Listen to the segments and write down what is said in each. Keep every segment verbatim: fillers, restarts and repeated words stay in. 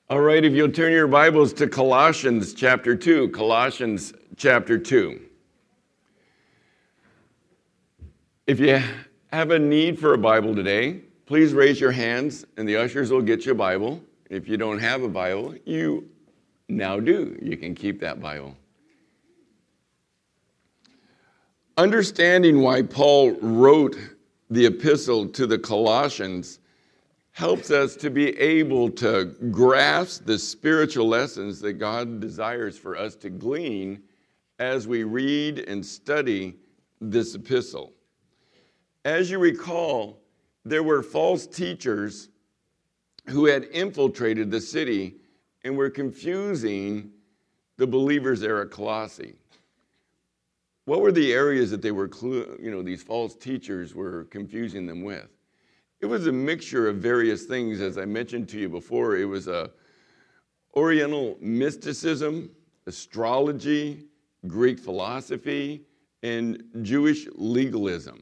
All right, if you'll turn your Bibles to Colossians chapter two, Colossians chapter two. If you have a need for a Bible today, please raise your hands and the ushers will get you a Bible. If you don't have a Bible, you now do. You can keep that Bible. Understanding why Paul wrote the epistle to the Colossians helps us to be able to grasp the spiritual lessons that God desires for us to glean as we read and study this epistle. As you recall, there were false teachers who had infiltrated the city and were confusing the believers there at Colossae. What were the areas that they were, you know, these false teachers were confusing them with? It was a mixture of various things, as I mentioned to you before. It was a Oriental mysticism, astrology, Greek philosophy, and Jewish legalism.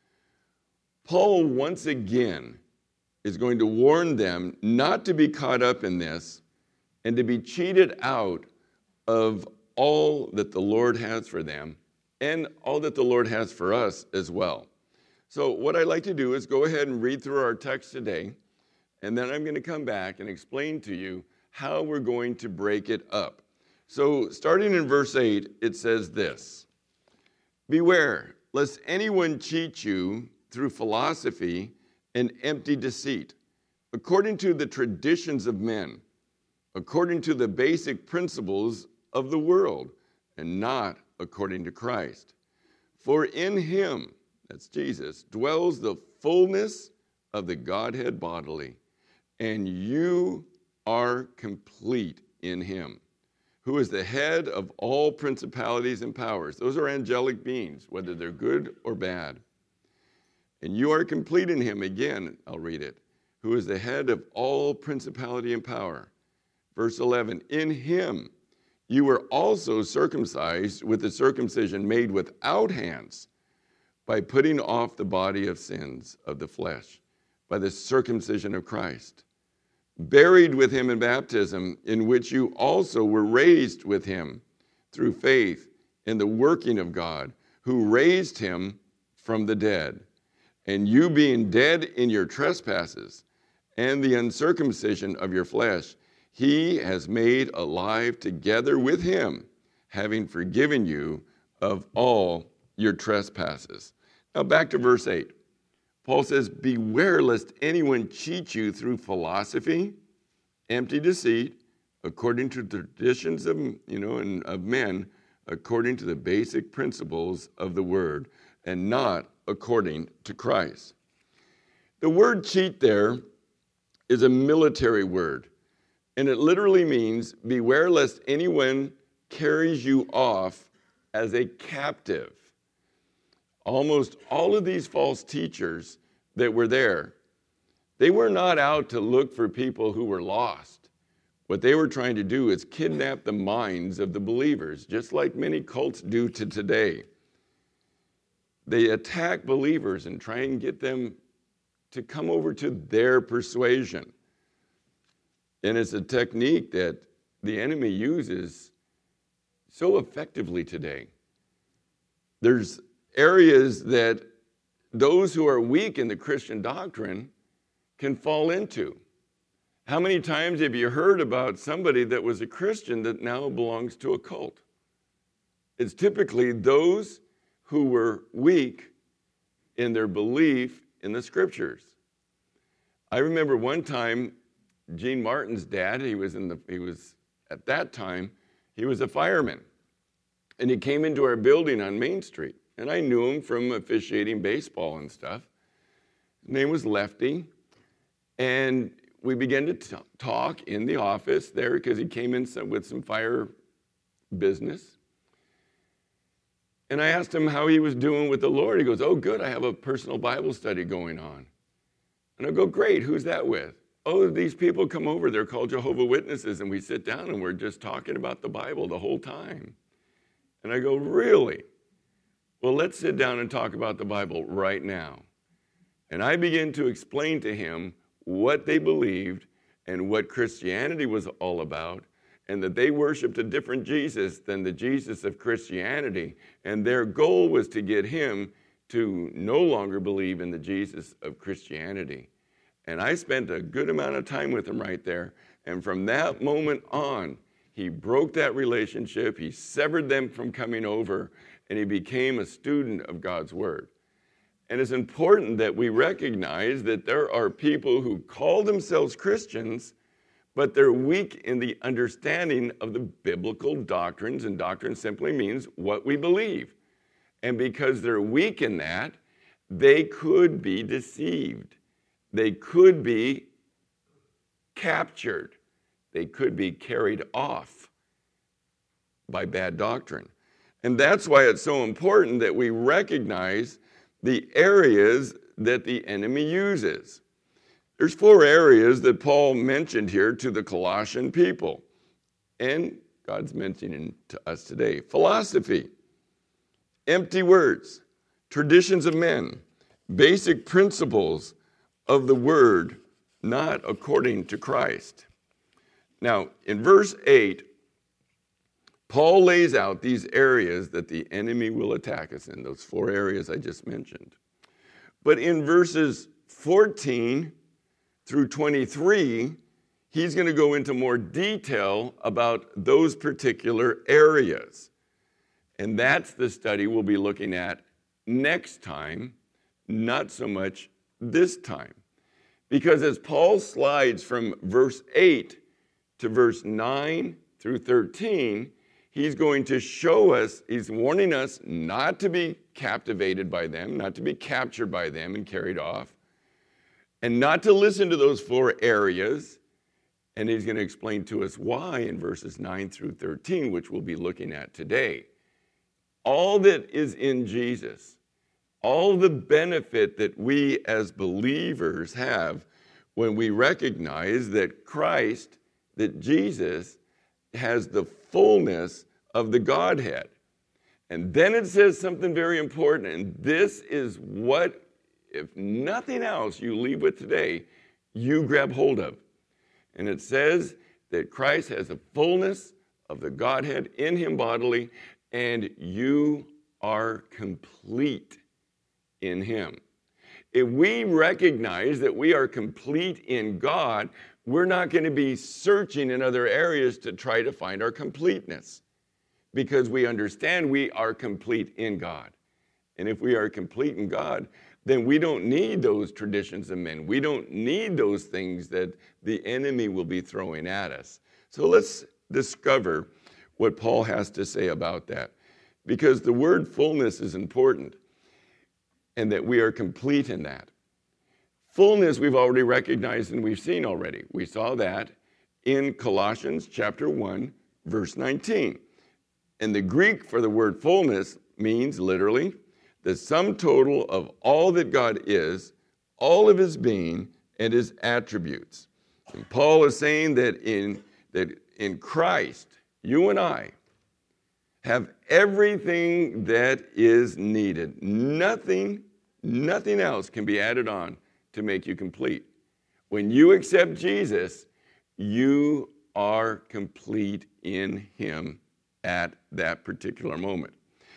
Paul, once again, is going to warn them not to be caught up in this and to be cheated out of all that the Lord has for them and all that the Lord has for us as well. So what I'd like to do is go ahead and read through our text today, and then I'm going to come back and explain to you how we're going to break it up. So starting in verse eight, it says this: "Beware, lest anyone cheat you through philosophy and empty deceit, according to the traditions of men, according to the basic principles of the world, and not according to Christ. For in him," that's Jesus, "dwells the fullness of the Godhead bodily, and you are complete in him, who is the head of all principalities and powers." Those are angelic beings, whether they're good or bad. "And you are complete in him," again, I'll read it, "who is the head of all principality and power." Verse eleven, "In him you were also circumcised with the circumcision made without hands, by putting off the body of sins of the flesh, by the circumcision of Christ, buried with him in baptism, in which you also were raised with him through faith in the working of God, who raised him from the dead. And you being dead in your trespasses and the uncircumcision of your flesh, he has made alive together with him, having forgiven you of all your trespasses." Now back to verse eight. Paul says, "Beware lest anyone cheat you through philosophy, empty deceit, according to traditions of, you know, and of men, according to the basic principles of the word, and not according to Christ." The word cheat there is a military word, and it literally means beware lest anyone carries you off as a captive. Almost all of these false teachers that were there, they were not out to look for people who were lost. What they were trying to do is kidnap the minds of the believers, just like many cults do to today. They attack believers and try and get them to come over to their persuasion. And it's a technique that the enemy uses so effectively today. There's areas that those who are weak in the Christian doctrine can fall into. How many times have you heard about somebody that was a Christian that now belongs to a cult? It's typically those who were weak in their belief in the scriptures. I remember one time, Gene Martin's dad, he was in the, he was, at that time, he was a fireman. And he came into our building on Main Street. And I knew him from officiating baseball and stuff. His name was Lefty. And we began to t- talk in the office there because he came in some, with some fire business. And I asked him how he was doing with the Lord. He goes, "Oh, good, I have a personal Bible study going on." And I go, "Great, who's that with?" "Oh, these people come over, they're called Jehovah's Witnesses, and we sit down and we're just talking about the Bible the whole time." And I go, "Really? Well, let's sit down and talk about the Bible right now." And I began to explain to him what they believed and what Christianity was all about, and that they worshiped a different Jesus than the Jesus of Christianity, and their goal was to get him to no longer believe in the Jesus of Christianity. And I spent a good amount of time with him right there, and from that moment on, he broke that relationship, he severed them from coming over, and he became a student of God's Word. And it's important that we recognize that there are people who call themselves Christians, but they're weak in the understanding of the biblical doctrines, and doctrine simply means what we believe. And because they're weak in that, they could be deceived. They could be captured. They could be carried off by bad doctrine. And that's why it's so important that we recognize the areas that the enemy uses. There's four areas that Paul mentioned here to the Colossian people. And God's mentioning to us today. Philosophy, empty words, traditions of men, basic principles of the word, not according to Christ. Now, in verse eight, Paul lays out these areas that the enemy will attack us in, those four areas I just mentioned. But in verses fourteen through twenty-three, he's going to go into more detail about those particular areas. And that's the study we'll be looking at next time, not so much this time. Because as Paul slides from verse eight to verse nine through thirteen, he's going to show us, he's warning us not to be captivated by them, not to be captured by them and carried off, and not to listen to those four areas. And he's going to explain to us why in verses nine through thirteen, which we'll be looking at today. All that is in Jesus, all the benefit that we as believers have when we recognize that Christ, that Jesus, has the fullness of the Godhead. And then it says something very important, and this is what, if nothing else, you leave with today, you grab hold of. And it says that Christ has the fullness of the Godhead in him bodily, and you are complete in him. If we recognize that we are complete in God, we're not going to be searching in other areas to try to find our completeness, because we understand we are complete in God. And if we are complete in God, then we don't need those traditions of men. We don't need those things that the enemy will be throwing at us. So let's discover what Paul has to say about that, because the word fullness is important, and that we are complete in that. Fullness we've already recognized and we've seen already. We saw that in Colossians chapter one, verse nineteen. And the Greek for the word fullness means literally the sum total of all that God is, all of his being, and his attributes. And Paul is saying that in, that in Christ, you and I have everything that is needed. Nothing, nothing else can be added on to make you complete. When you accept Jesus, you are complete in him at that particular moment.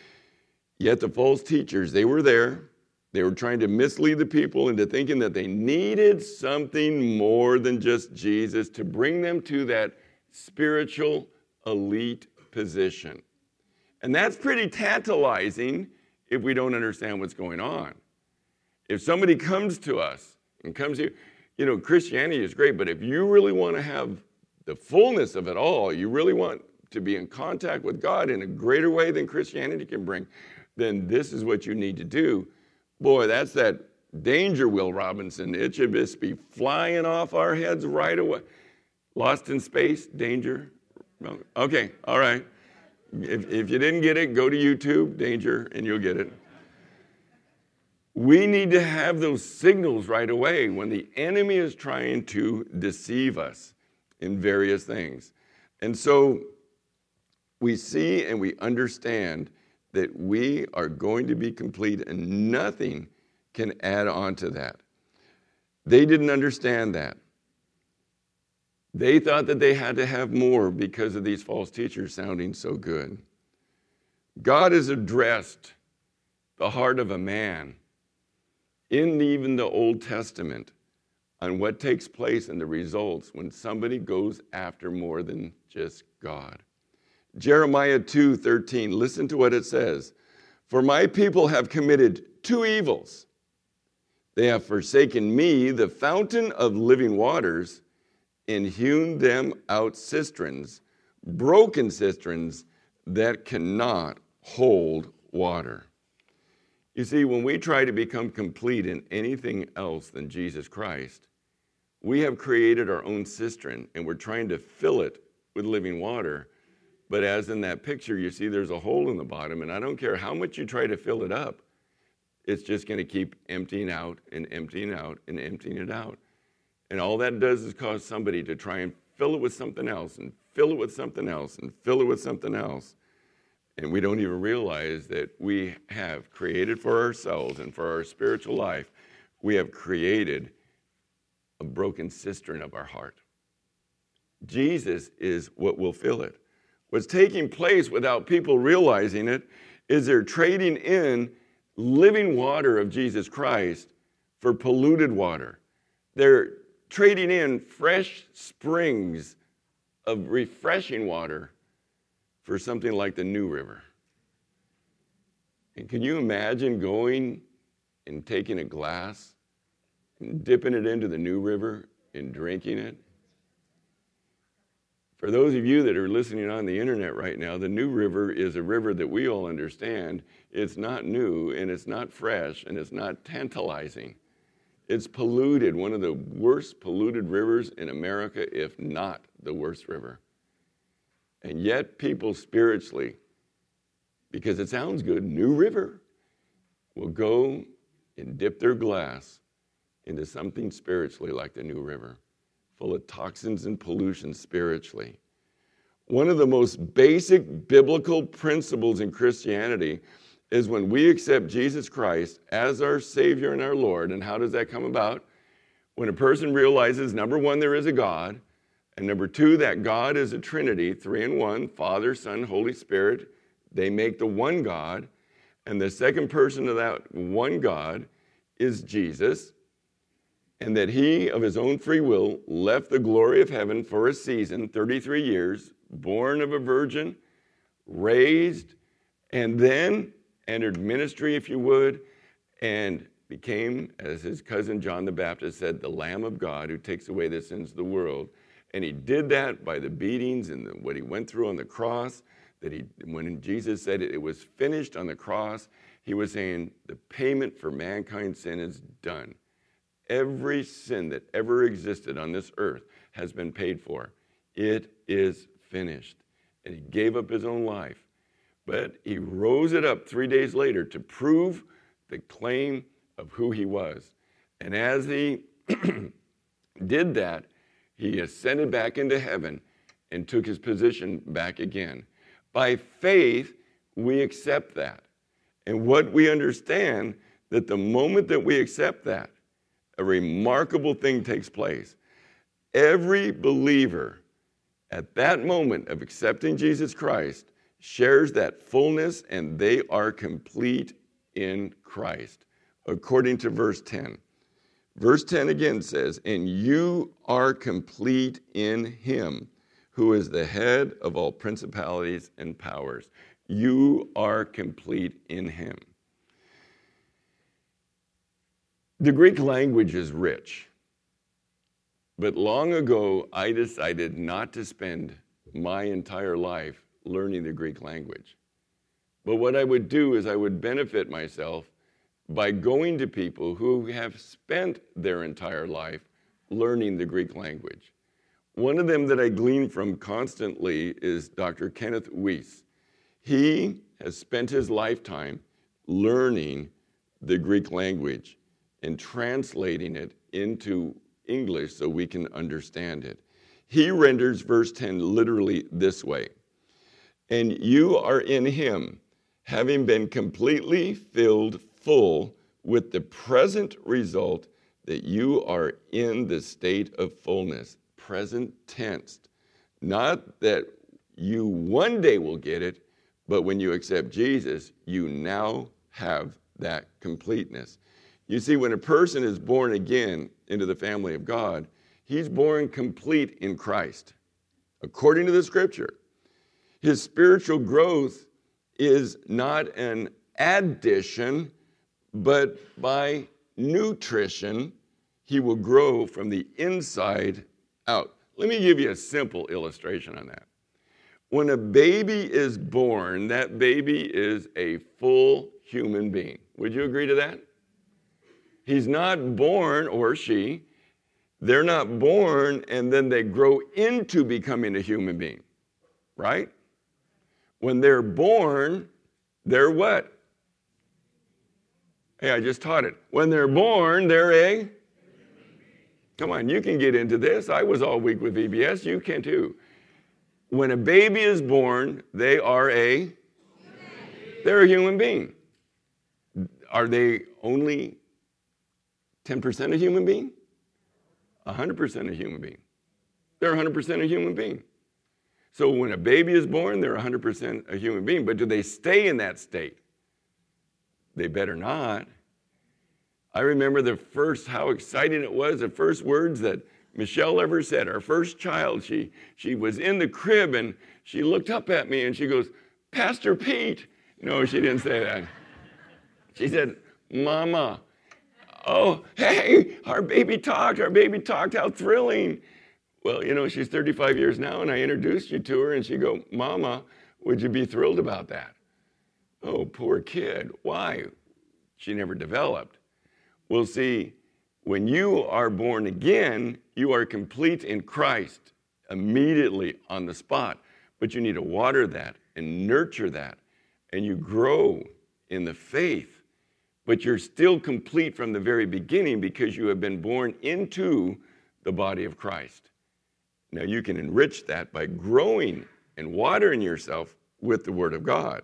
Yet the false teachers, they were there. They were trying to mislead the people into thinking that they needed something more than just Jesus to bring them to that spiritual elite position. And that's pretty tantalizing if we don't understand what's going on. If somebody comes to us and comes here, you know, Christianity is great, but if you really want to have the fullness of it all, you really want to be in contact with God in a greater way than Christianity can bring, then this is what you need to do. Boy, that's that danger, Will Robinson. It should just be flying off our heads right away. Lost in space, danger. Okay, all right. If, if you didn't get it, go to YouTube, danger, and you'll get it. We need to have those signals right away when the enemy is trying to deceive us in various things. And so we see and we understand that we are going to be complete and nothing can add on to that. They didn't understand that. They thought that they had to have more because of these false teachers sounding so good. God has addressed the heart of a man in even the Old Testament on what takes place and the results when somebody goes after more than just God. Jeremiah two thirteen, listen to what it says. For my people have committed two evils. They have forsaken me, the fountain of living waters, and hewn them out cisterns, broken cisterns that cannot hold water. You see, when we try to become complete in anything else than Jesus Christ, we have created our own cistern, and we're trying to fill it with living water. But as in that picture, you see there's a hole in the bottom, and I don't care how much you try to fill it up, it's just going to keep emptying out and emptying out and emptying it out. And all that does is cause somebody to try and fill it with something else, and fill it with something else, and fill it with something else. And we don't even realize that we have created for ourselves and for our spiritual life, we have created a broken cistern of our heart. Jesus is what will fill it. What's taking place without people realizing it is they're trading in living water of Jesus Christ for polluted water. They're trading in fresh springs of refreshing water for something like the New River. And can you imagine going and taking a glass and dipping it into the New River and drinking it? For those of you that are listening on the internet right now, the New River is a river that we all understand. It's not new, and it's not fresh, and it's not tantalizing. It's polluted, one of the worst polluted rivers in America, if not the worst river. And yet people spiritually, because it sounds good, New River, will go and dip their glass into something spiritually like the New River, full of toxins and pollution spiritually. One of the most basic biblical principles in Christianity is when we accept Jesus Christ as our Savior and our Lord. And how does that come about? When a person realizes, number one, there is a God, and number two, that God is a Trinity, three in one, Father, Son, Holy Spirit. They make the one God. And the second person of that one God is Jesus. And that he, of his own free will, left the glory of heaven for a season, thirty-three years, born of a virgin, raised, and then entered ministry, if you would, and became, as his cousin John the Baptist said, the Lamb of God who takes away the sins of the world. And he did that by the beatings and the, what he went through on the cross. That he, when Jesus said it, it was finished on the cross, he was saying the payment for mankind's sin is done. Every sin that ever existed on this earth has been paid for. It is finished. And he gave up his own life. But he rose it up three days later to prove the claim of who he was. And as he did that, he ascended back into heaven and took his position back again. By faith, we accept that. And what we understand, that the moment that we accept that, a remarkable thing takes place. Every believer at that moment of accepting Jesus Christ shares that fullness, and they are complete in Christ, according to verse ten. Verse ten again says, and you are complete in him, who is the head of all principalities and powers. You are complete in him. The Greek language is rich, but long ago I decided not to spend my entire life learning the Greek language. But what I would do is I would benefit myself by going to people who have spent their entire life learning the Greek language. One of them that I glean from constantly is Doctor Kenneth Weiss. He has spent his lifetime learning the Greek language and translating it into English so we can understand it. He renders verse ten literally this way. And you are in him, having been completely filled full with the present result that you are in the state of fullness, present tense. Not that you one day will get it, but when you accept Jesus, you now have that completeness. You see, when a person is born again into the family of God, he's born complete in Christ. According to the scripture, his spiritual growth is not an addition, but by nutrition, he will grow from the inside out. Let me give you a simple illustration on that. When a baby is born, that baby is a full human being. Would you agree to that? He's not born, or she, they're not born and then they grow into becoming a human being, right? When they're born, they're what? Hey, I just taught it. When they're born, they're a... Come on, you can get into this. I was all week with V B S. You can too. When a baby is born, they are a... They're a human being. Are they only ten percent a human being? one hundred percent a human being. They're one hundred percent a human being. So when a baby is born, they're one hundred percent a human being. But do they stay in that state? They better not. I remember the first, how exciting it was, the first words that Michelle ever said. Our first child, she, she was in the crib and she looked up at me and she goes, Pastor Pete. No, she didn't say that. She said, Mama. Oh, hey, our baby talked, our baby talked, how thrilling. Well, you know, she's thirty-five years now, and I introduced you to her, and she go, Mama, would you be thrilled about that? Oh, poor kid. Why? She never developed. Well, see, when you are born again, you are complete in Christ immediately on the spot. But you need to water that and nurture that, and you grow in the faith. But you're still complete from the very beginning because you have been born into the body of Christ. Now, you can enrich that by growing and watering yourself with the Word of God.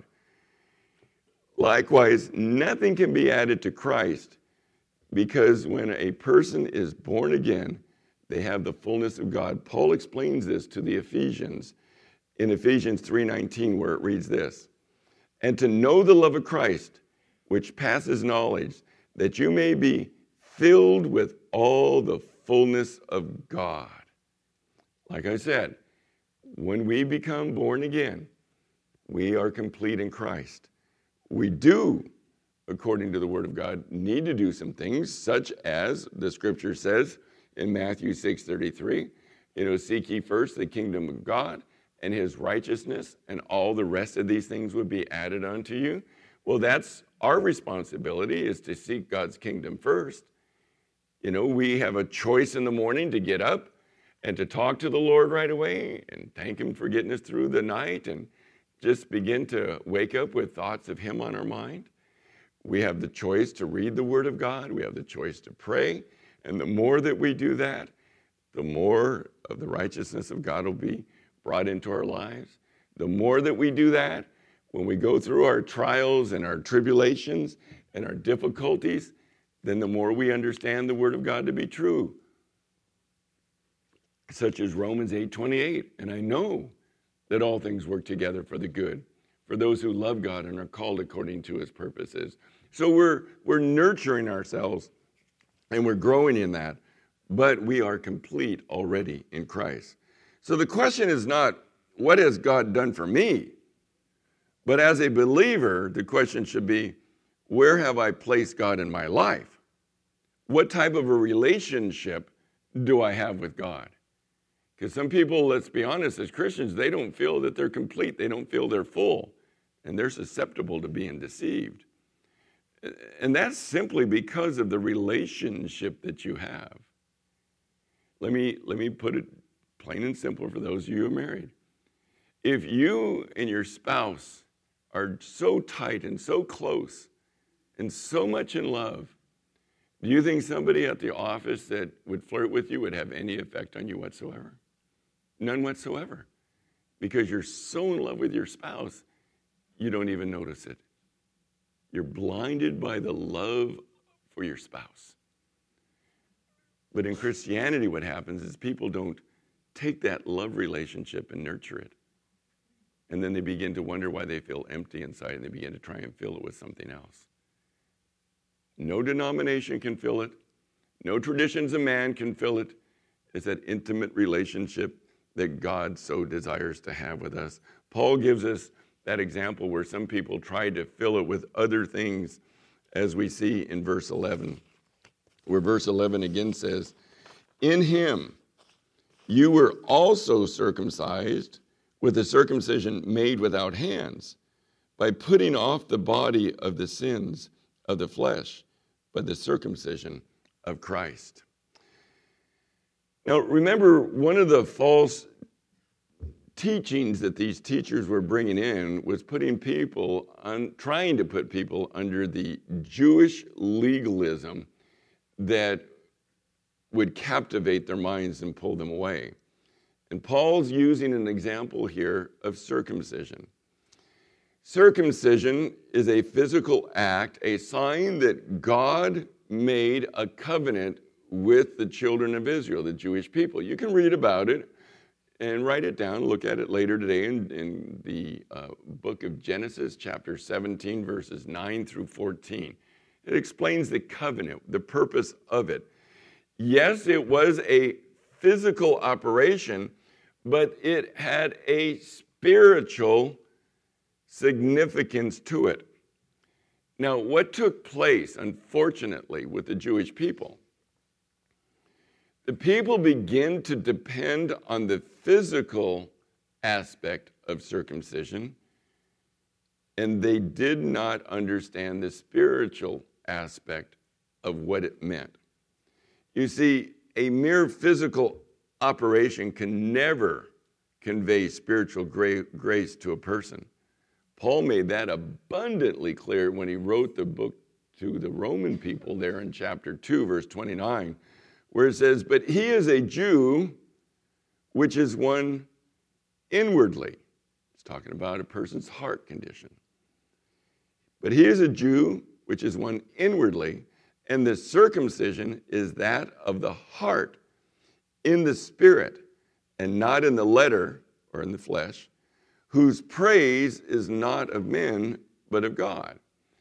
Likewise, nothing can be added to Christ because when a person is born again, they have the fullness of God. Paul explains this to the Ephesians in Ephesians three nineteen, where it reads this, and to know the love of Christ, which passes knowledge, that you may be filled with all the fullness of God. Like I said, when we become born again, we are complete in Christ. We do, according to the Word of God, need to do some things, such as the Scripture says in Matthew six thirty-three, you know, seek ye first the kingdom of God and his righteousness, and all the rest of these things would be added unto you. Well, that's our responsibility, is to seek God's kingdom first. You know, we have a choice in the morning to get up and to talk to the Lord right away and thank him for getting us through the night and just begin to wake up with thoughts of him on our mind. We have the choice to read the Word of God. We have the choice to pray. And the more that we do that, the more of the righteousness of God will be brought into our lives. The more that we do that, when we go through our trials and our tribulations and our difficulties, then the more we understand the Word of God to be true. Such as Romans eight twenty-eight. And I know that all things work together for the good, for those who love God and are called according to his purposes. So we're, we're nurturing ourselves and we're growing in that, but we are complete already in Christ. So the question is not, what has God done for me? But as a believer, the question should be, where have I placed God in my life? What type of a relationship do I have with God? Because some people, let's be honest, as Christians, they don't feel that they're complete. They don't feel they're full. And they're susceptible to being deceived. And that's simply because of the relationship that you have. Let me, let me put it plain and simple for those of you who are married. If you and your spouse are so tight and so close and so much in love, do you think somebody at the office that would flirt with you would have any effect on you whatsoever? None whatsoever. Because you're so in love with your spouse, you don't even notice it. You're blinded by the love for your spouse. But in Christianity, what happens is people don't take that love relationship and nurture it. And then they begin to wonder why they feel empty inside, and they begin to try and fill it with something else. No denomination can fill it. No traditions of man can fill it. It's that intimate relationship that God so desires to have with us. Paul gives us that example where some people try to fill it with other things, as we see in verse eleven, where verse eleven again says, "In him you were also circumcised with a circumcision made without hands, by putting off the body of the sins of the flesh by the circumcision of Christ." Now, remember, one of the false teachings that these teachers were bringing in was putting people on, trying to put people under the Jewish legalism that would captivate their minds and pull them away. And Paul's using an example here of circumcision. Circumcision is a physical act, a sign that God made a covenant with the children of Israel, the Jewish people. You can read about it and write it down, look at it later today in, in the uh, book of Genesis, chapter seventeen, verses nine through fourteen. It explains the covenant, the purpose of it. Yes, it was a physical operation, but it had a spiritual significance to it. Now, what took place, unfortunately, with the Jewish people? The people begin to depend on the physical aspect of circumcision, and they did not understand the spiritual aspect of what it meant. You see, a mere physical operation can never convey spiritual gra- grace to a person. Paul made that abundantly clear when he wrote the book to the Roman people there in chapter two, verse twenty-nine, where it says, "But he is a Jew, which is one inwardly." It's talking about a person's heart condition. "But he is a Jew, which is one inwardly, and the circumcision is that of the heart, in the spirit, and not in the letter," or in the flesh, "whose praise is not of men, but of God."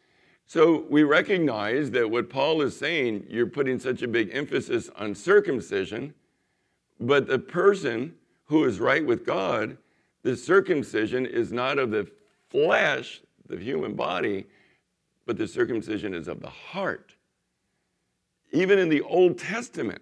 So we recognize that what Paul is saying, you're putting such a big emphasis on circumcision, but the person who is right with God, the circumcision is not of the flesh, the human body, but the circumcision is of the heart. Even in the Old Testament,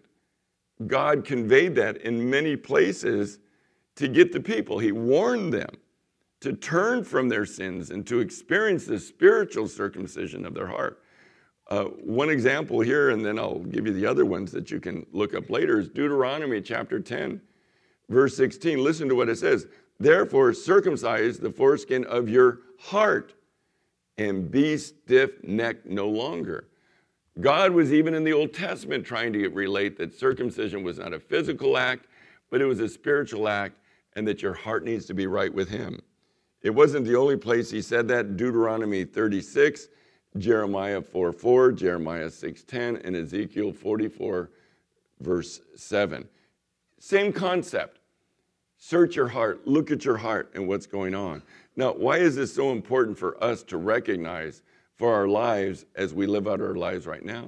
God conveyed that in many places to get the people. He warned them to turn from their sins and to experience the spiritual circumcision of their heart. Uh, one example here, and then I'll give you the other ones that you can look up later, is Deuteronomy chapter ten, verse sixteen. Listen to what it says. "Therefore circumcise the foreskin of your heart, and be stiff-necked no longer." God was even in the Old Testament trying to relate that circumcision was not a physical act, but it was a spiritual act, and that your heart needs to be right with him. It wasn't the only place he said that. Deuteronomy thirty-six, Jeremiah four four, Jeremiah six ten, and Ezekiel forty-four, verse seven. Same concept. Search your heart, look at your heart and what's going on. Now, why is this so important for us to recognize for our lives as we live out our lives right now?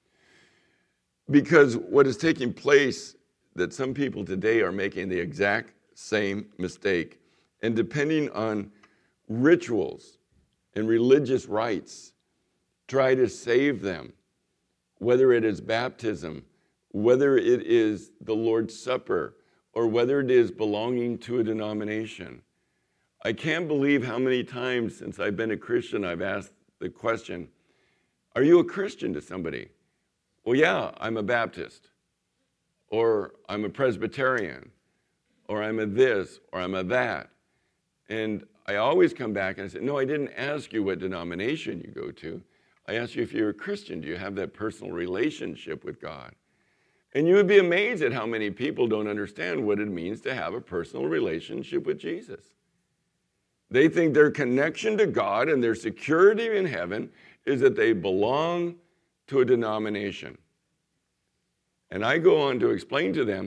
Because what is taking place, that some people today are making the exact same mistake, and depending on rituals and religious rites, try to save them, whether it is baptism, whether it is the Lord's Supper, or whether it is belonging to a denomination. I can't believe how many times since I've been a Christian I've asked the question, "Are you a Christian?" to somebody. "Well, yeah, I'm a Baptist," or "I'm a Presbyterian," or "I'm a this," or "I'm a that." And I always come back and I say, "No, I didn't ask you what denomination you go to. I asked you if you're a Christian. Do you have that personal relationship with God?" And you would be amazed at how many people don't understand what it means to have a personal relationship with Jesus. They think their connection to God and their security in heaven is that they belong to a denomination. And I go on to explain to them,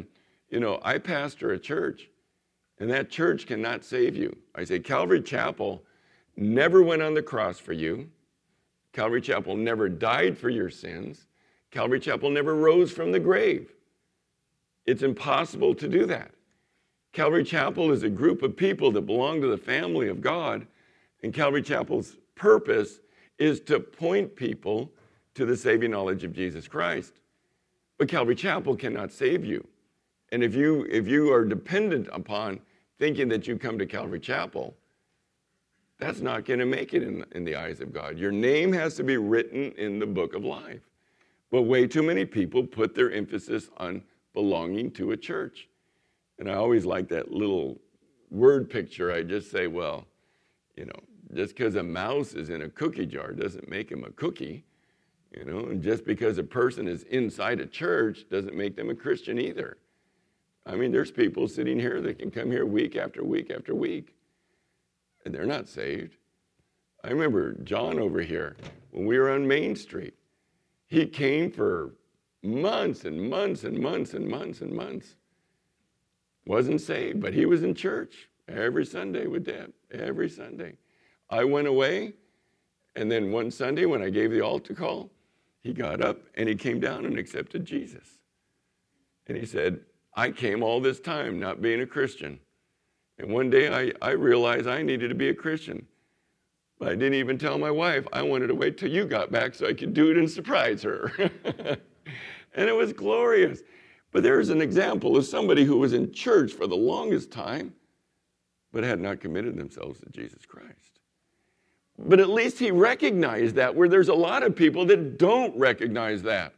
you know, I pastor a church, and that church cannot save you. I say, Calvary Chapel never went on the cross for you. Calvary Chapel never died for your sins. Calvary Chapel never rose from the grave. It's impossible to do that. Calvary Chapel is a group of people that belong to the family of God, and Calvary Chapel's purpose is to point people to the saving knowledge of Jesus Christ. But Calvary Chapel cannot save you. And if you if you are dependent upon thinking that you come to Calvary Chapel, that's not going to make it in, in the eyes of God. Your name has to be written in the book of life. But way too many people put their emphasis on belonging to a church. And I always like that little word picture. I just say, well, you know, just because a mouse is in a cookie jar doesn't make him a cookie. You know, and just because a person is inside a church doesn't make them a Christian either. I mean, there's people sitting here that can come here week after week after week, and they're not saved. I remember John over here, when we were on Main Street, he came for months and months and months and months and months. Wasn't saved, but he was in church every Sunday with Deb, every Sunday. I went away, and then one Sunday when I gave the altar call, he got up and he came down and accepted Jesus. And he said, I came all this time not being a Christian. And one day I, I realized I needed to be a Christian. But I didn't even tell my wife. I wanted to wait till you got back so I could do it and surprise her. And it was glorious. But there's an example of somebody who was in church for the longest time, but had not committed themselves to Jesus Christ. But at least he recognized that, where there's a lot of people that don't recognize that.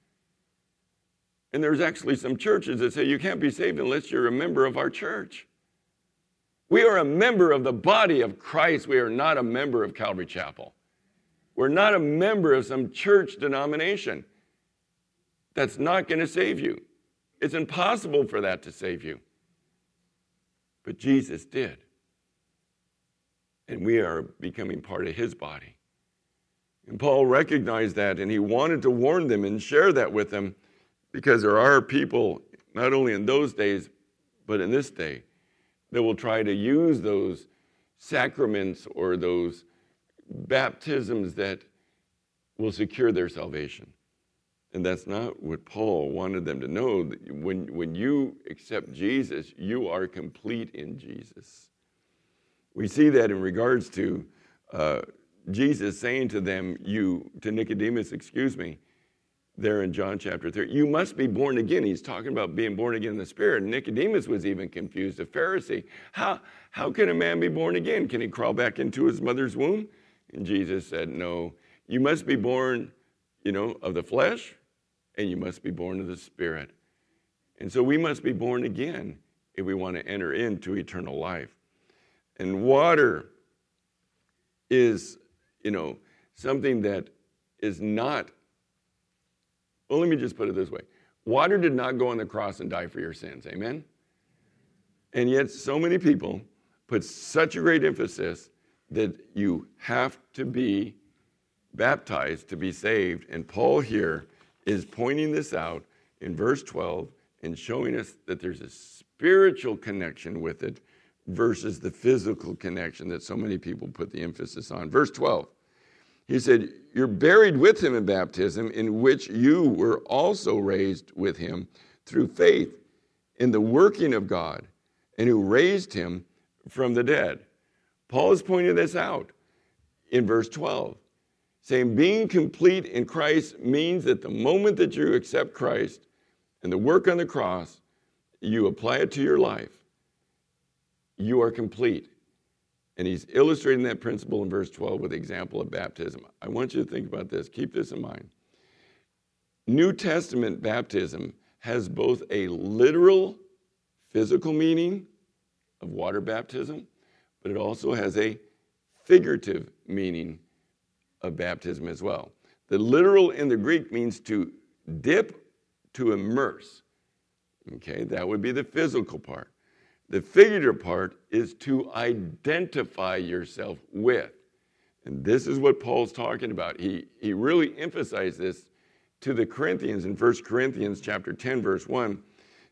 And there's actually some churches that say you can't be saved unless you're a member of our church. We are a member of the body of Christ. We are not a member of Calvary Chapel. We're not a member of some church denomination. That's not going to save you. It's impossible for that to save you. But Jesus did. And we are becoming part of his body. And Paul recognized that, and he wanted to warn them and share that with them, because there are people, not only in those days, but in this day, that will try to use those sacraments or those baptisms that will secure their salvation. And that's not what Paul wanted them to know. When, when you accept Jesus, you are complete in Jesus. We see that in regards to uh, Jesus saying to them, you, to Nicodemus, excuse me, there in John chapter three, you must be born again. He's talking about being born again in the Spirit. And Nicodemus was even confused, a Pharisee. How, how can a man be born again? Can he crawl back into his mother's womb? And Jesus said, no, you must be born, you know, of the flesh, and you must be born of the Spirit. And so we must be born again if we want to enter into eternal life. And water is, you know, something that is not, well, let me just put it this way. Water did not go on the cross and die for your sins, amen? And yet so many people put such a great emphasis that you have to be baptized to be saved. And Paul here is pointing this out in verse twelve and showing us that there's a spiritual connection with it versus the physical connection that so many people put the emphasis on. Verse twelve, he said, you're buried with him in baptism, in which you were also raised with him through faith in the working of God, and who raised him from the dead. Paul is pointing this out in verse twelve, saying being complete in Christ means that the moment that you accept Christ and the work on the cross, you apply it to your life, you are complete. And he's illustrating that principle in verse twelve with the example of baptism. I want you to think about this. Keep this in mind. New Testament baptism has both a literal physical meaning of water baptism, but it also has a figurative meaning of baptism as well. The literal in the Greek means to dip, to immerse. Okay, that would be the physical part. The figurative part is to identify yourself with. And this is what Paul's talking about. He, he really emphasized this to the Corinthians in First Corinthians chapter ten, verse one.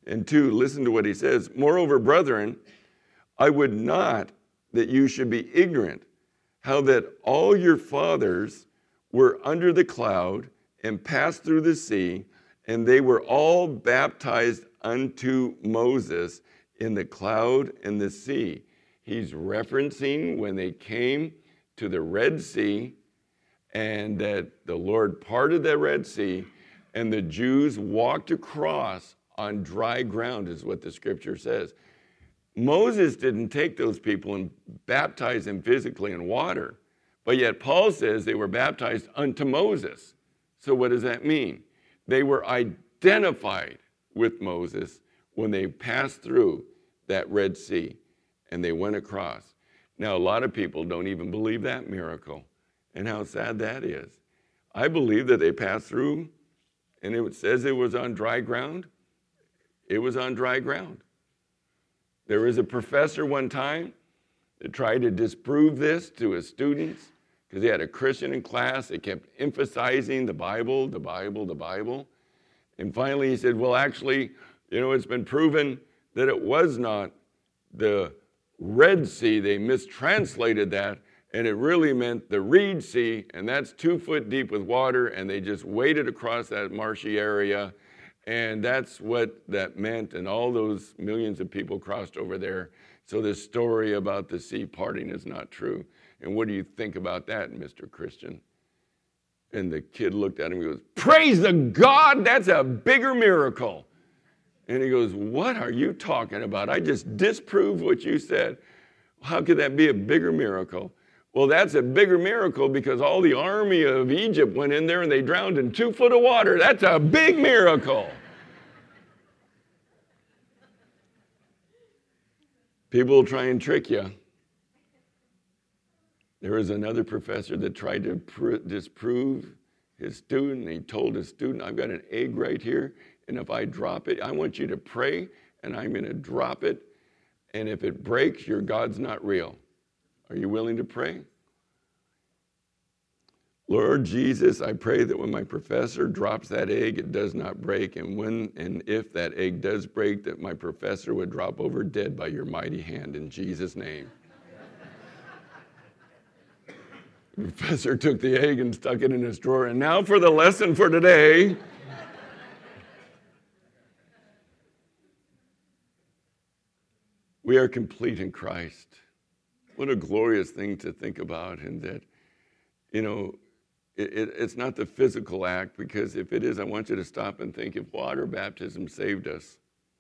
and two, listen to what he says. Moreover, brethren, I would not that you should be ignorant, how that all your fathers were under the cloud and passed through the sea, and they were all baptized unto Moses in the cloud and the sea. He's referencing when they came to the Red Sea, and that the Lord parted the Red Sea, and the Jews walked across on dry ground, is what the scripture says. Moses didn't take those people and baptize them physically in water, but yet Paul says they were baptized unto Moses. So what does that mean? They were identified with Moses when they passed through that Red Sea and they went across. Now, a lot of people don't even believe that miracle and how sad that is. I believe that they passed through, and it says it was on dry ground. It was on dry ground. There was a professor one time that tried to disprove this to his students because he had a Christian in class. They kept emphasizing the Bible, the Bible, the Bible. And finally he said, well, actually, you know, it's been proven that it was not the Red Sea. They mistranslated that, and it really meant the Reed Sea, and that's two foot deep with water, and they just waded across that marshy area. And that's what that meant, and all those millions of people crossed over there. So this story about the sea parting is not true. And what do you think about that, Mister Christian? And the kid looked at him and goes, praise the God, that's a bigger miracle. And he goes, what are you talking about? I just disproved what you said. How could that be a bigger miracle? Well, that's a bigger miracle because all the army of Egypt went in there and they drowned in two foot of water. That's a big miracle. People will try and trick you. There was another professor that tried to pr- disprove his student. He told his student, I've got an egg right here, and if I drop it, I want you to pray, and I'm going to drop it, and if it breaks, your God's not real. Are you willing to pray? Lord Jesus, I pray that when my professor drops that egg, it does not break. And when and if that egg does break, that my professor would drop over dead by your mighty hand in Jesus' name. The professor took the egg and stuck it in his drawer. And now for the lesson for today. We are complete in Christ. What a glorious thing to think about, and that, you know, it, it, it's not the physical act, because if it is, I want you to stop and think, if water baptism saved us,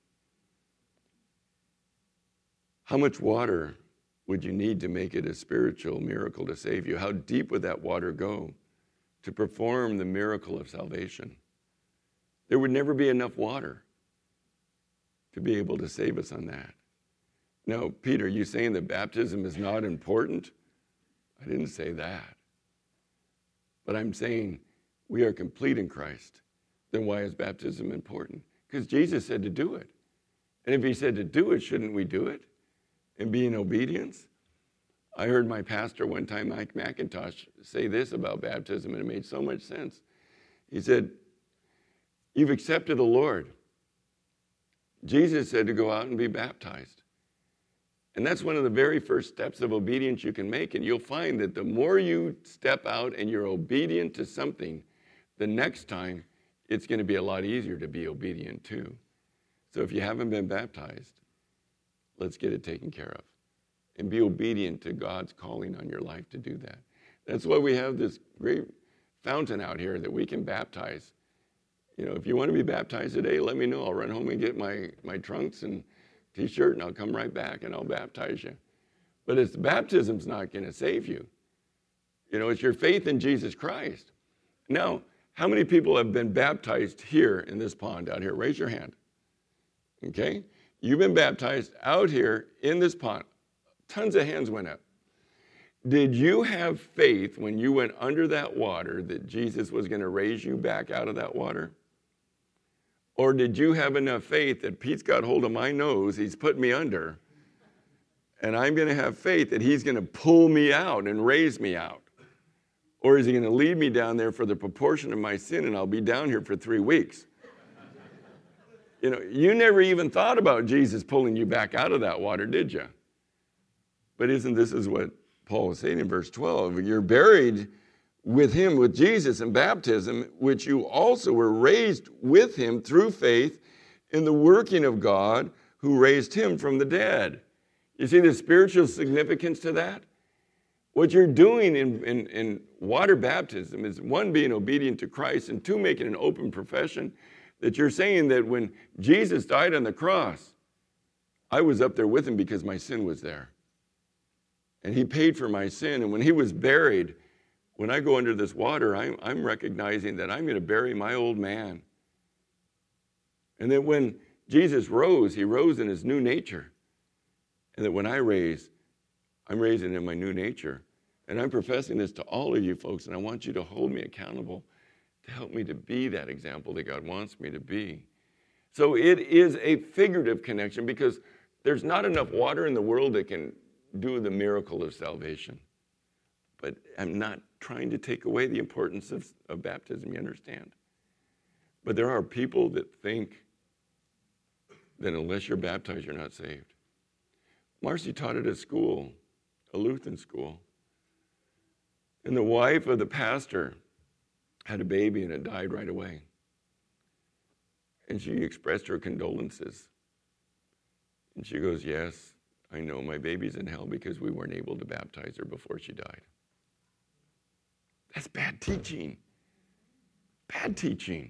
how much water would you need to make it a spiritual miracle to save you? How deep would that water go to perform the miracle of salvation? There would never be enough water to be able to save us on that. Now, Peter, you saying that baptism is not important? I didn't say that. But I'm saying we are complete in Christ. Then why is baptism important? Because Jesus said to do it. And if he said to do it, shouldn't we do it and be in obedience? I heard my pastor one time, Mike McIntosh, say this about baptism, and it made so much sense. He said, you've accepted the Lord. Jesus said to go out and be baptized. And that's one of the very first steps of obedience you can make. And you'll find that the more you step out and you're obedient to something, the next time it's going to be a lot easier to be obedient too. So if you haven't been baptized, let's get it taken care of. And be obedient to God's calling on your life to do that. That's why we have this great fountain out here that we can baptize. You know, if you want to be baptized today, let me know. I'll run home and get my, my trunks and T-shirt, and I'll come right back and I'll baptize you. But it's baptism's not going to save you. You know, it's your faith in Jesus Christ. Now, how many people have been baptized here in this pond out here? Raise your hand. Okay? You've been baptized out here in this pond. Tons of hands went up. Did you have faith when you went under that water that Jesus was going to raise you back out of that water? Or did you have enough faith that Pete's got hold of my nose, he's put me under, and I'm going to have faith that he's going to pull me out and raise me out? Or is he going to leave me down there for the proportion of my sin, and I'll be down here for three weeks? You know, you never even thought about Jesus pulling you back out of that water, did you? But isn't this is what Paul is saying in verse twelve? You're buried with him, with Jesus in baptism, which you also were raised with him through faith in the working of God who raised him from the dead. You see the spiritual significance to that? What you're doing in, in, in water baptism is, one, being obedient to Christ, and two, making an open profession that you're saying that when Jesus died on the cross, I was up there with him because my sin was there. And he paid for my sin. And when he was buried, when I go under this water, I'm, I'm recognizing that I'm going to bury my old man. And that when Jesus rose, he rose in his new nature. And that when I raise, I'm raising in my new nature. And I'm professing this to all of you folks, and I want you to hold me accountable to help me to be that example that God wants me to be. So it is a figurative connection because there's not enough water in the world that can do the miracle of salvation. But I'm not trying to take away the importance of, of baptism, you understand? But there are people that think that unless you're baptized, you're not saved. Marcy taught at a school, a Lutheran school. And the wife of the pastor had a baby and it died right away. And she expressed her condolences. And she goes, yes, I know my baby's in hell because we weren't able to baptize her before she died. That's bad teaching. Bad teaching.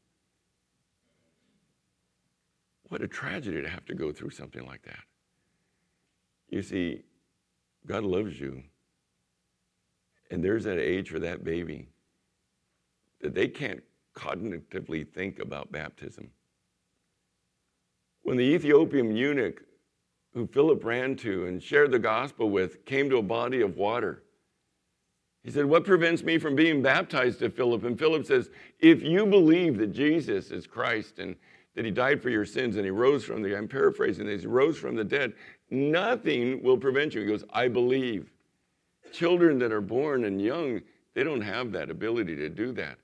What a tragedy to have to go through something like that. You see, God loves you. And there's that age for that baby that they can't cognitively think about baptism. When the Ethiopian eunuch who Philip ran to and shared the gospel with came to a body of water, he said, what prevents me from being baptized to Philip? And Philip says, if you believe that Jesus is Christ and that he died for your sins and he rose from the, I'm paraphrasing this, he rose from the dead, nothing will prevent you. He goes, I believe. Children that are born and young, they don't have that ability to do that.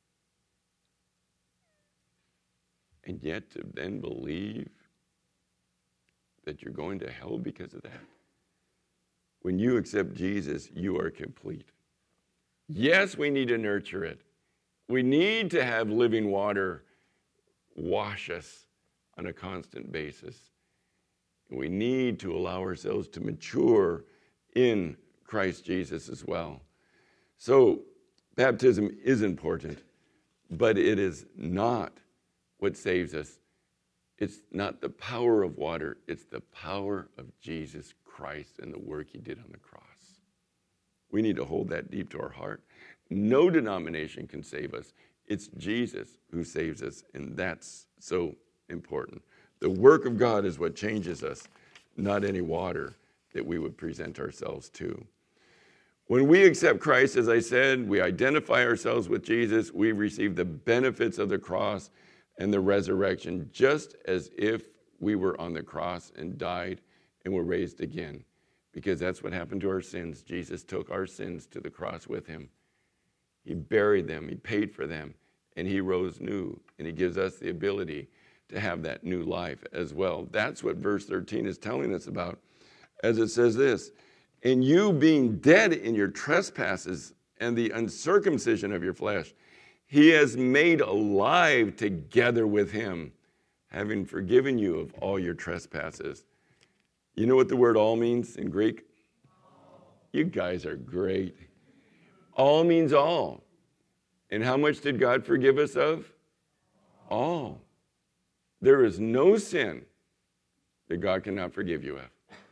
And yet to then believe that you're going to hell because of that. When you accept Jesus, you are complete. Yes, we need to nurture it. We need to have living water wash us on a constant basis. We need to allow ourselves to mature in Christ Jesus as well. So baptism is important, but it is not what saves us. It's not the power of water, it's the power of Jesus Christ and the work he did on the cross. We need to hold that deep to our heart. No denomination can save us. It's Jesus who saves us, and that's so important. The work of God is what changes us, not any water that we would present ourselves to. When we accept Christ, as I said, we identify ourselves with Jesus, we receive the benefits of the cross and the resurrection, just as if we were on the cross and died and were raised again. Because that's what happened to our sins. Jesus took our sins to the cross with him. He buried them, he paid for them, and he rose new. And he gives us the ability to have that new life as well. That's what verse thirteen is telling us about, as it says this, and you being dead in your trespasses and the uncircumcision of your flesh, he has made alive together with him, having forgiven you of all your trespasses. You know what the word all means in Greek? You guys are great. All means all. And how much did God forgive us of? All. There is no sin that God cannot forgive you of.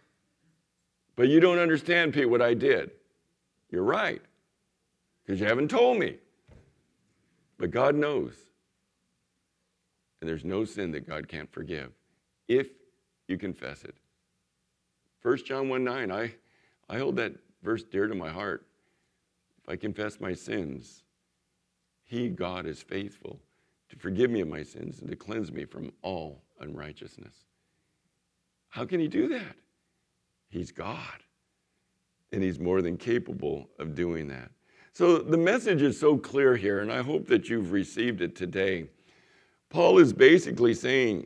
But you don't understand, Pete, what I did. You're right, because you haven't told me. But God knows. And there's no sin that God can't forgive if you confess it. First John one nine, I, I hold that verse dear to my heart. If I confess my sins, he, God, is faithful to forgive me of my sins and to cleanse me from all unrighteousness. How can he do that? He's God, and he's more than capable of doing that. So the message is so clear here, and I hope that you've received it today. Paul is basically saying,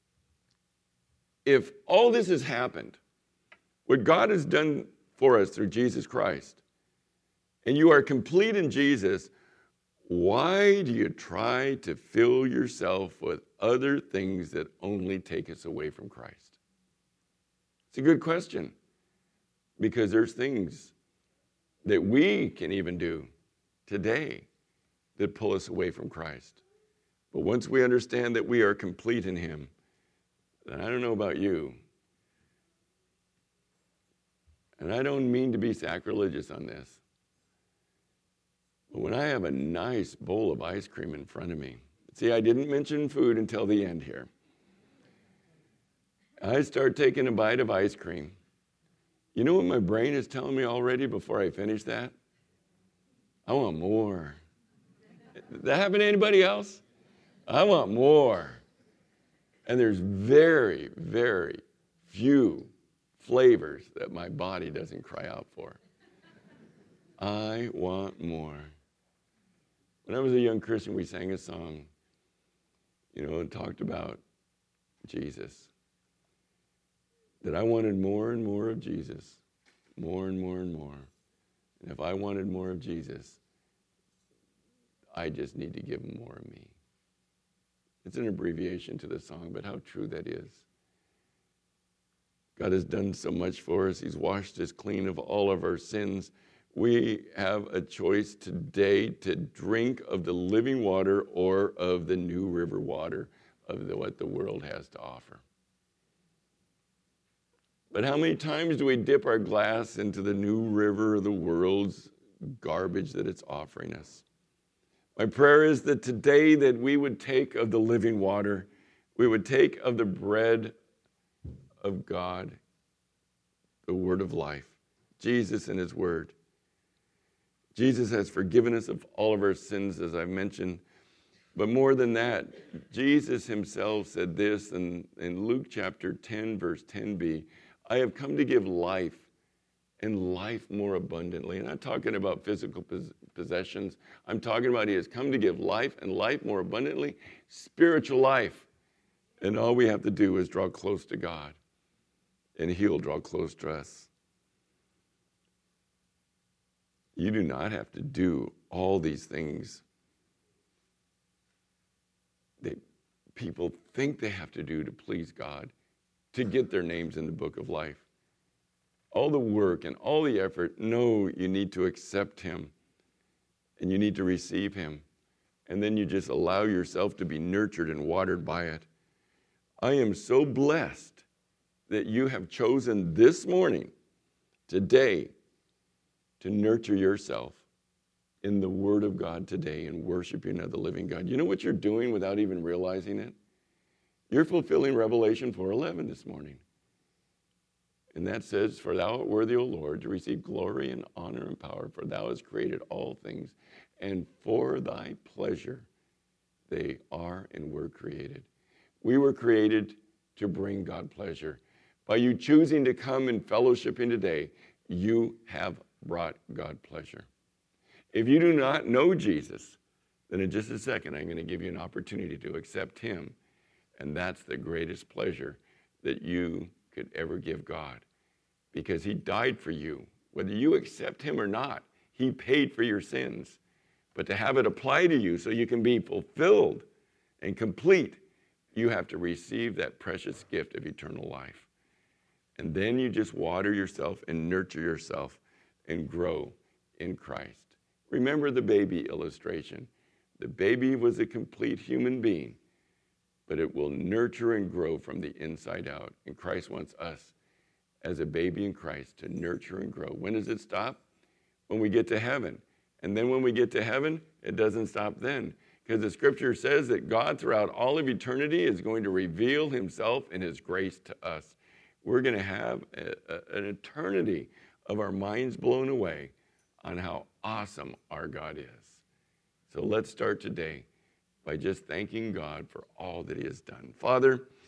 if all this has happened, what God has done for us through Jesus Christ, and you are complete in Jesus, why do you try to fill yourself with other things that only take us away from Christ? It's a good question, because there's things that we can even do today that pull us away from Christ. But once we understand that we are complete in him, then I don't know about you, and I don't mean to be sacrilegious on this, but when I have a nice bowl of ice cream in front of me, see, I didn't mention food until the end here. I start taking a bite of ice cream. You know what my brain is telling me already before I finish that? I want more. Did that happen to anybody else? I want more. And there's very, very few flavors that my body doesn't cry out for. I want more. When I was a young Christian, we sang a song, you know, and talked about Jesus. That I wanted more and more of Jesus, more and more and more. And if I wanted more of Jesus, I just need to give him more of me. It's an abbreviation to the song, but how true that is. God has done so much for us. He's washed us clean of all of our sins. We have a choice today to drink of the living water or of the new river water of the, what the world has to offer. But how many times do we dip our glass into the new river of the world's garbage that it's offering us? My prayer is that today that we would take of the living water, we would take of the bread of God, the word of life, Jesus and his word. Jesus has forgiven us of all of our sins, as I've mentioned. But more than that, Jesus himself said this in, in Luke chapter ten, verse ten b, I have come to give life and life more abundantly. And I'm not talking about physical possessions. I'm talking about he has come to give life and life more abundantly, spiritual life. And all we have to do is draw close to God, and he'll draw close to us. You do not have to do all these things that people think they have to do to please God, to get their names in the book of life. All the work and all the effort, no, you need to accept him, and you need to receive him. And then you just allow yourself to be nurtured and watered by it. I am so blessed that you have chosen this morning, today, to nurture yourself in the Word of God today and worshiping of the living God. You know what you're doing without even realizing it? You're fulfilling Revelation four eleven this morning. And that says, for thou art worthy, O Lord, to receive glory and honor and power, for thou hast created all things, and for thy pleasure they are and were created. We were created to bring God pleasure. By you choosing to come and fellowshipping today, you have brought God pleasure. If you do not know Jesus, then in just a second, I'm going to give you an opportunity to accept him. And that's the greatest pleasure that you could ever give God, because he died for you. Whether you accept him or not, he paid for your sins. But to have it apply to you so you can be fulfilled and complete, you have to receive that precious gift of eternal life. And then you just water yourself and nurture yourself and grow in Christ. Remember the baby illustration. The baby was a complete human being, but it will nurture and grow from the inside out. And Christ wants us, as a baby in Christ, to nurture and grow. When does it stop? When we get to heaven. And then when we get to heaven, it doesn't stop then. Because the scripture says that God, throughout all of eternity, is going to reveal himself in his grace to us. We're going to have a, a, an eternity of our minds blown away on how awesome our God is. So let's start today by just thanking God for all that he has done. Father,